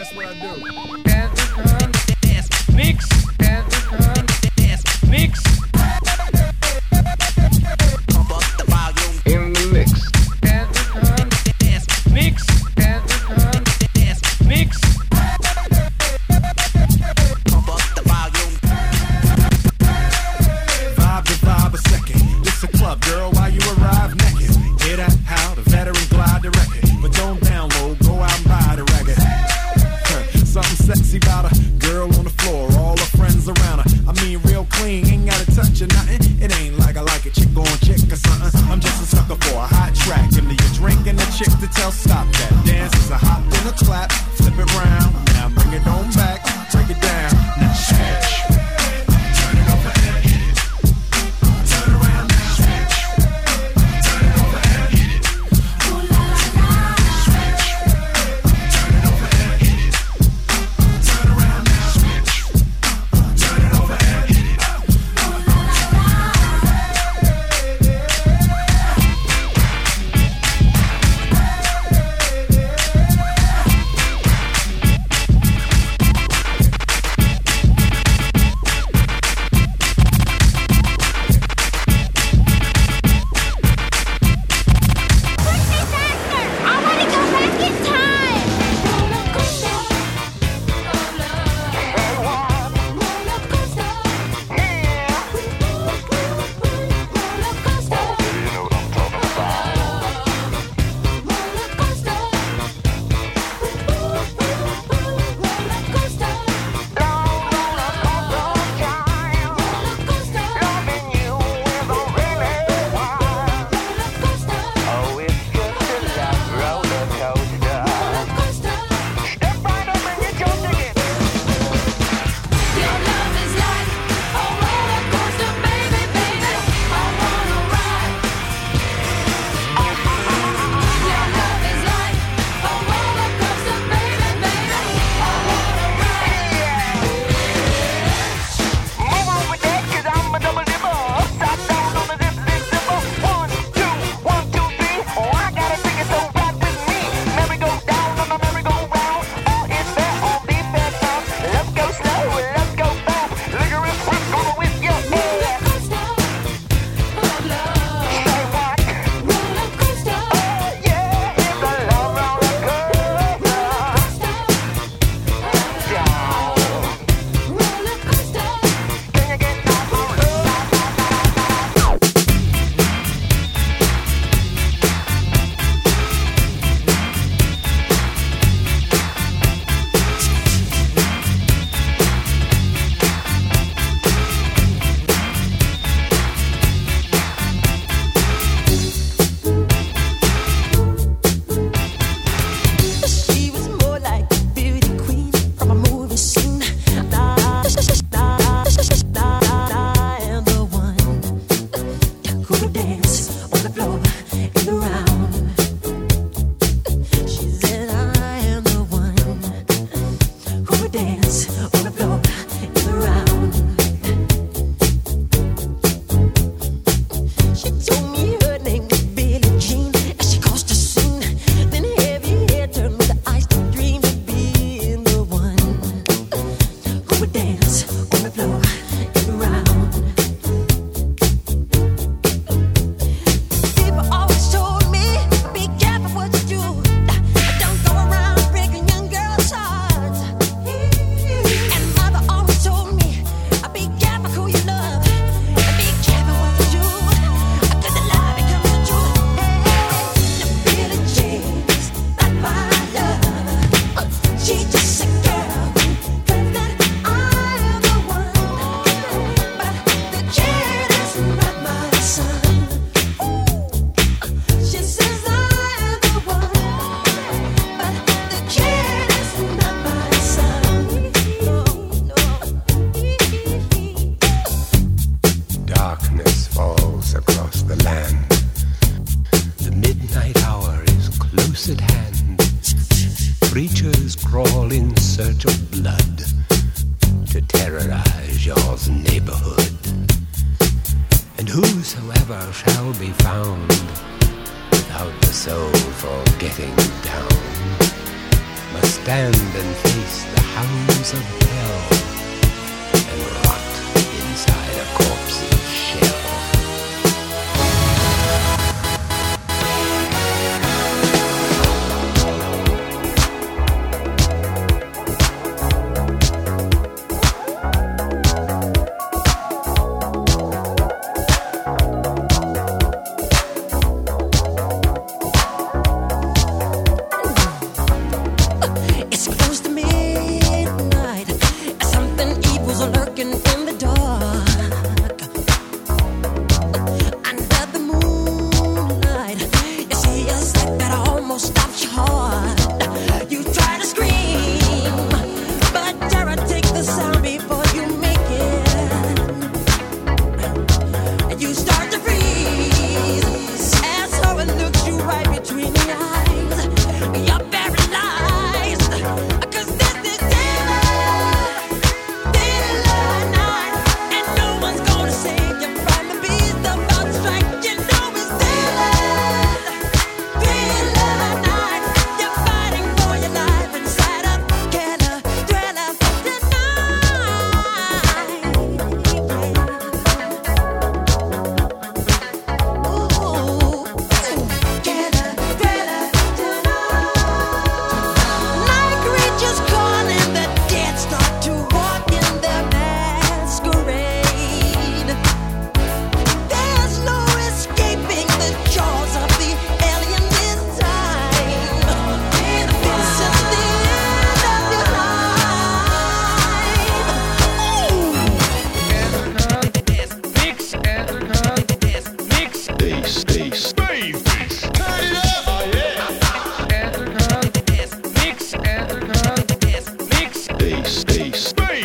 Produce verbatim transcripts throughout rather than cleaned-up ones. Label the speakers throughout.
Speaker 1: that's what I do.
Speaker 2: Dance, mix, dance, mix.
Speaker 3: Pump up the volume.
Speaker 4: In the mix.
Speaker 2: Dance, mix, dance, mix.
Speaker 3: Pump up the volume.
Speaker 1: Vibe to vibe a second. It's a club, girl, while you arrive naked. Hear that? How the veteran glide the record. But don't download, go out and buy the record. Something sexy about a girl on the floor, all her friends around her. I mean, real clean, ain't gotta touch or nothing. It ain't like I like a chick on chick or something. I'm just a sucker for a hot track. Give me a drink and a chick to tell stop that. Dance is a hop and a clap, flip it round. Now bring it on back, break it down. Now switch. Turn it over and hit it. Turn around now. Switch. Turn it over and hit it. Ooh la la la. Switch. Turn it over and hit it. Turn around now. Switch. Turn it over and hit it. Ooh la la la.
Speaker 5: I want to go back in time. Roller coaster of love. Roller coaster. Roller coaster. You know what I'm talking about. Roller coaster. Roller coaster. Roller coaster.
Speaker 6: Loving you is a really wild.
Speaker 5: Roller coaster.
Speaker 6: Oh, it's just a love roller coaster.
Speaker 5: Roller coaster.
Speaker 6: Step right up and get your ticket.
Speaker 5: Your love is like a roller coaster, baby, baby. I wanna ride. Your love is like a roller coaster, baby, baby. I wanna ride.
Speaker 6: Move over there, 'cause I'm a double dipper. Upside down on the zip, zip, zipper. One, two, one, two, three. Oh, I got a ticket, so ride with me. Merry go down on the merry-go-round. All is fair, all be fair now. Let's go slow, let's go fast. Liquor and fruit, gonna whip your
Speaker 5: Roller
Speaker 6: ass.
Speaker 5: coaster of love.
Speaker 6: Say what?
Speaker 5: Roller coaster.
Speaker 6: Oh, yeah, it's a love roller coaster. Down.
Speaker 5: Roller coaster.
Speaker 6: Can you get off my road?
Speaker 7: She was more like a beauty queen from a movie scene. I am the one who would dance on the floor in the round. She said, I am the one who would dance on the floor in the round. She told me her name was Billie Jean as she caused a scene. Then heavy hair turned with the eyes to dream of being the one who would dance on the floor and around. People always told me, be careful what you do. Don't go around breaking young girls' hearts. And mother always told me, be careful who you love. And be careful what you do. Cause the lie becomes the truth. Hey, Billie Jean's not my love. She's just a girl who claims that I am the one. But the kid is not my son. She says I am the one. But the kid is not my son.
Speaker 4: Darkness falls across the land. The midnight hour is close at hand. Creatures crawl in search of blood to terrorize your neighborhood. And whosoever shall be found without the soul for getting down must stand and face the hounds of hell and rot inside a corpse's shell.
Speaker 7: It's close to midnight. Something evil's lurking in the dark. Under the moonlight, you see a sight that almost stops your heart. You try to scream, but terror takes the sound before you make it. And you start to freeze as horror looks you right between the eyes. You're paralyzed. 'Cause this is dead, dead night, and no one's gonna save you from the beast about to strike. You know it's dead, dead night. You're fighting for your life inside a killer thriller tonight. Ooh, killer thriller tonight. Night creatures calling, the dead start to walk in their masquerade. There's no escaping the jaws of the alien this time. This is the end of your life. Ooh.
Speaker 2: Mix and mix
Speaker 8: Bass, bass,
Speaker 2: and mix and mix.
Speaker 8: bass, bass.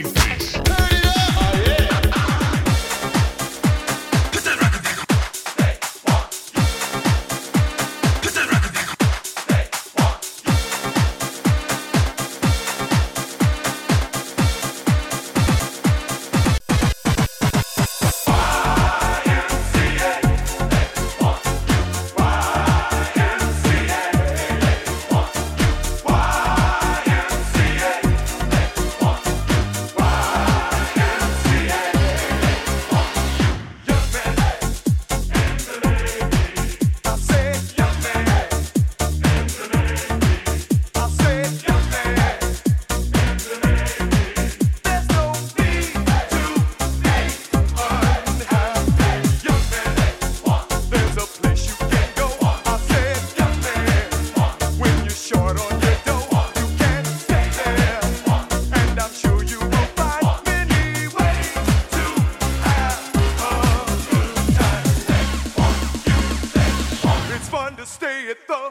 Speaker 1: It's fun to stay at the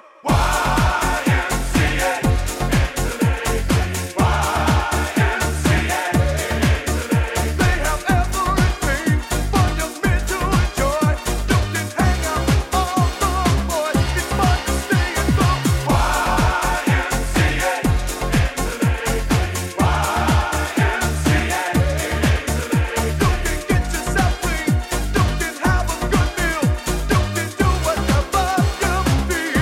Speaker 1: They have everything for your men to enjoy. You can hang out all the boys. It's fun to stay at the Y M C A. You can get yourself clean. You can have a good meal. You can do whatever you feel.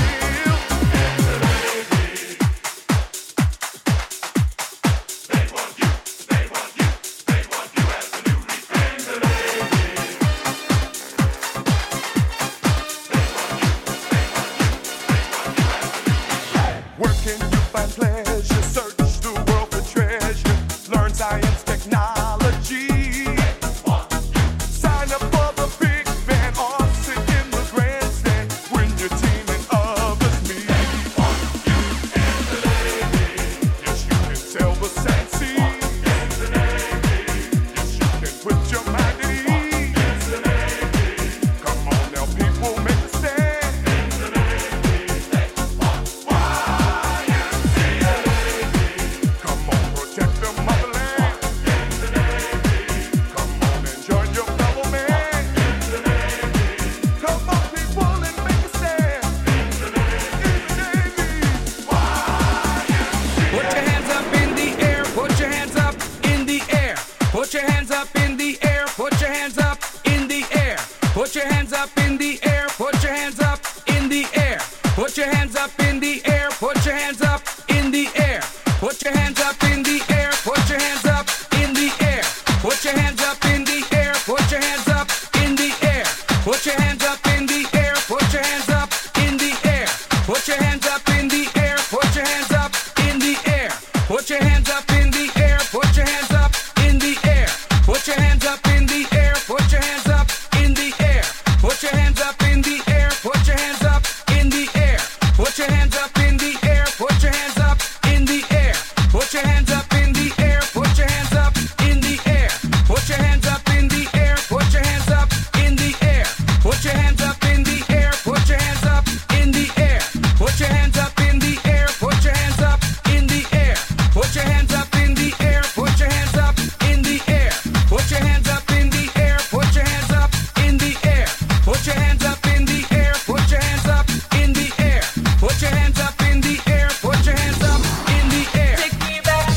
Speaker 1: Where can you find pleasure? Search the world for treasure. Learn science, technology. Sign up for the big band or sit in the grandstand when your team and others meet. Yes, you can tell the sad scene. Yes, you can put your mind at ease. Come on now, people, make a stand. Come on, protect the motherland. Come on and join your fellow man. Come on, people, and make a stand. In the Navy.
Speaker 9: Put your hands up in the air, put your hands up in the air. Put your hands up in the air, put your hands up in the air. Put your hands up in the air, put your hands up in the air. Put your hands up in the air, put your hands up in the air. up in the air, put your hands up in the air. Put your hands up in the air, put your hands up in the air. Put your hands up in the air, put your hands up in the air. Put your hands up in the air, put your hands up in the air. Put your hands up in the air, put your hands up in the air. Put your hands up in the air, put your hands up in the air. Put your hands up in the air, put your hands up in the air. Put your hands up in the air, put your hands up in the air. Put your hands up in the air, put your hands up in the air. Put your hands up in the air, put your hands up in the air. Put your hands up in the air, put your hands up in the air. Put your hands up in the air, put your hands up in the air. Put your hands up in the air, put your hands up in the air. Take me back.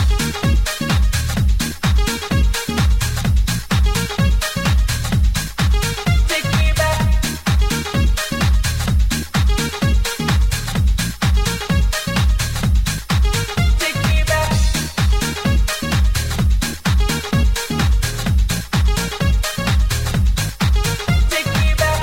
Speaker 9: Take me back. Take me back. Take me back.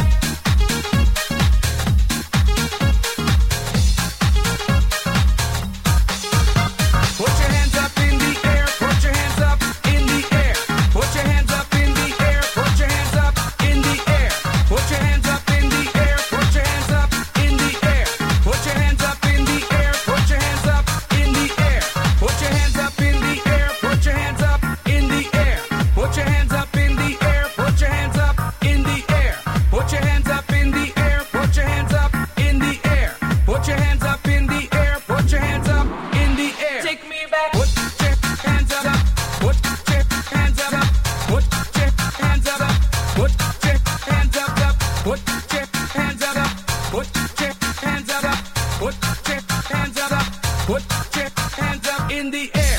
Speaker 9: Put your hands up in the air, put your hands up in the air. Put your hands up in the air, put your hands up in the air. Put your hands up in the air, put your hands up in the air. Put your hands up in the air, put your hands up in the air. Put your hands up in the air, put your hands up in the air. Put your hands up in the air, put your hands up in the air. Put your hands up in the air, put your hands up in the air. Put your hands up in the air, put your hands up in the air. Take me back. Put your hands up. Put your hands up. Put your hands up. Put your hands up. Put your hands up. Put your hands up. Put your hands up. Put your hands up in the air.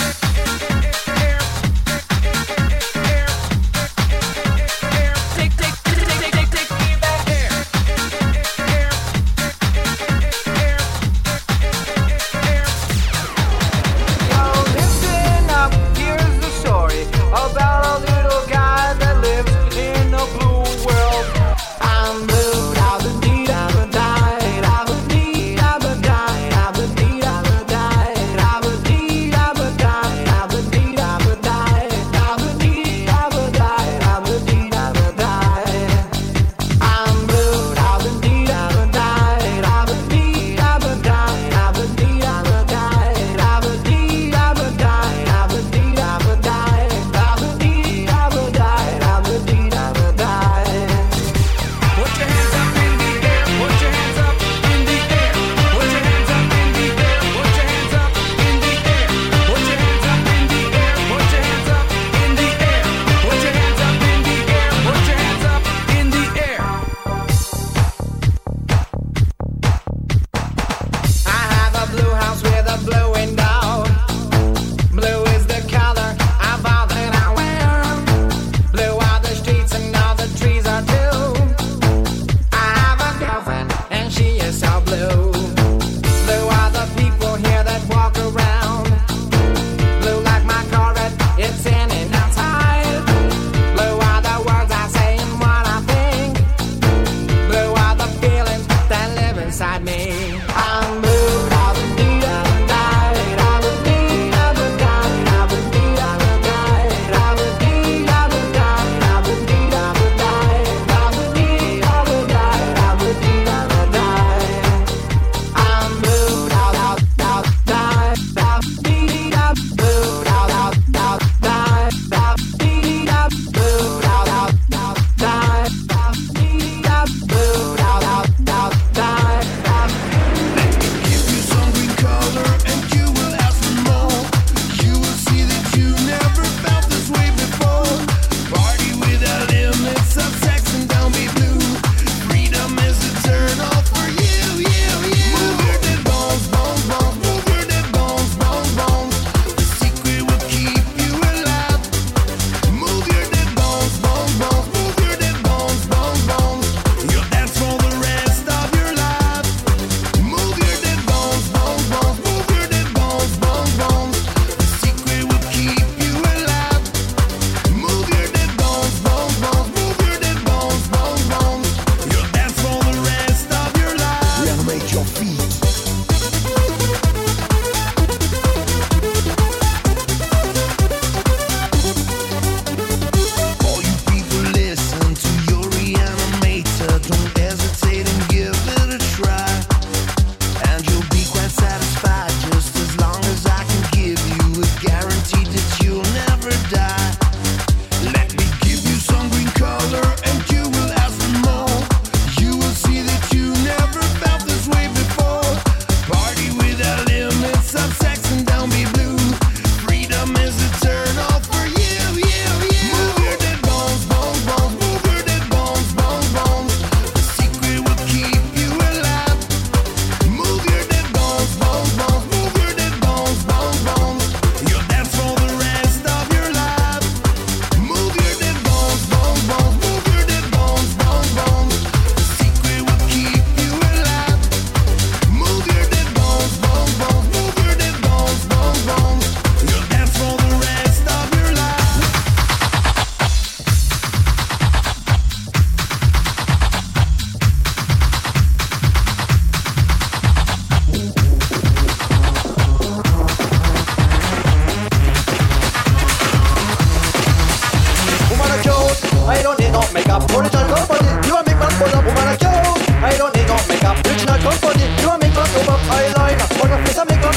Speaker 9: Take, take, take, take, take, take me back. Air.
Speaker 10: Yo, listen up, here's the story about a little guy that lives in a blue world. I'm blue, da ba dee da ba die, da ba dee da ba die, da ba dee da ba die, da ba dee da ba die.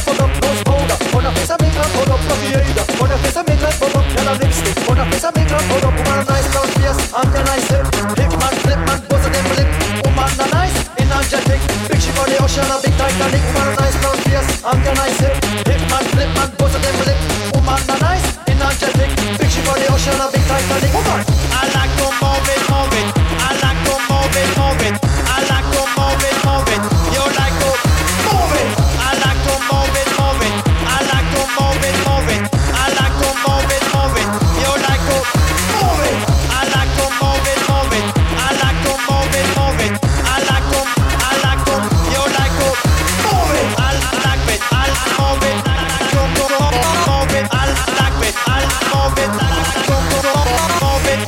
Speaker 11: full of rose powder. On a face I make her full of fluffy hair. On a face I make her full of yellow lipstick. On a face I make her full of woman a nice brown face. I'm the nice hip, hip man, flip man, both of them flip. Woman a nice, energetic. Big ship on the ocean, a big Titanic. Woman a nice brown face. I'm the nice hip, hip man, flip man, both of them flip. Woman a nice, energetic. Big ship on the ocean, a big Titanic. Woman, I like to move it, move it. I like to move it, move it. I like to move it, move it. You like to move it. I like to move it, move it. I like to move it, move it. I like to move it, move it. You like to move it. I like to move it, move it. I like to move it, move it. I like to, I like to. You like to move it. I like it. I move it. I like to move it. I like it. I move it. I like to move it.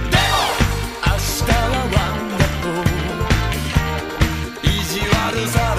Speaker 12: Is